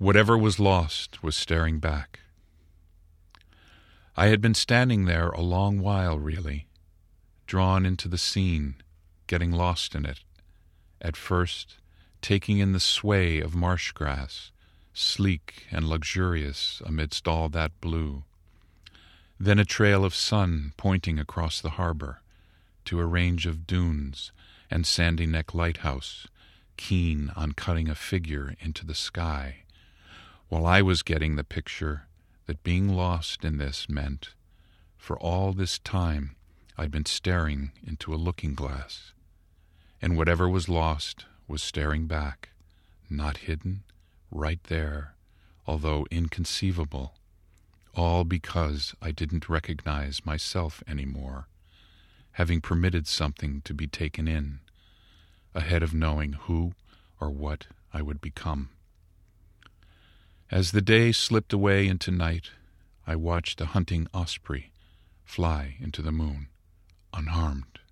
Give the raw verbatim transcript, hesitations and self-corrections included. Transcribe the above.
Whatever was lost was staring back. I had been standing there a long while, really, drawn into the scene, getting lost in it, at first taking in the sway of marsh grass, sleek and luxurious amidst all that blue, then a trail of sun pointing across the harbor to a range of dunes and Sandy Neck Lighthouse, keen on cutting a figure into the sky, while I was getting the picture that being lost in this meant, for all this time I'd been staring into a looking-glass, and whatever was lost was staring back, not hidden, right there, although inconceivable, all because I didn't recognize myself anymore, having permitted something to be taken in, ahead of knowing who or what I would become. As the day slipped away into night, I watched a hunting osprey fly into the moon, unharmed.